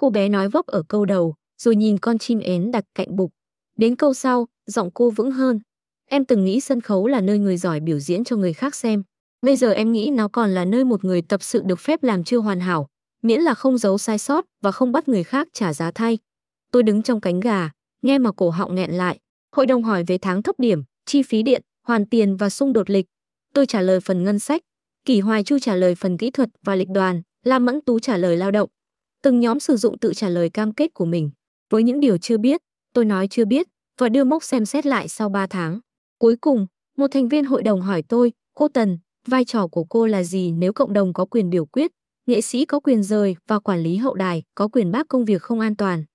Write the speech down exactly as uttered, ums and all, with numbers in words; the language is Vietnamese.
Cô bé nói vấp ở câu đầu, rồi nhìn con chim én đặt cạnh bục. Đến câu sau, giọng cô vững hơn. Em từng nghĩ sân khấu là nơi người giỏi biểu diễn cho người khác xem. Bây giờ em nghĩ nó còn là nơi một người tập sự được phép làm chưa hoàn hảo, miễn là không giấu sai sót và không bắt người khác trả giá thay. Tôi đứng trong cánh gà, nghe mà cổ họng nghẹn lại. Hội đồng hỏi về tháng thấp điểm, chi phí điện, hoàn tiền và xung đột lịch. Tôi trả lời phần ngân sách, Kỷ Hoài Chu trả lời phần kỹ thuật và lịch đoàn, Lam Mẫn Tú trả lời lao động. Từng nhóm sử dụng tự trả lời cam kết của mình. Với những điều chưa biết, tôi nói chưa biết và đưa mốc xem xét lại sau ba tháng. Cuối cùng, một thành viên hội đồng hỏi tôi, cô Tần, vai trò của cô là gì nếu cộng đồng có quyền biểu quyết, nghệ sĩ có quyền rời và quản lý hậu đài có quyền bác công việc không an toàn?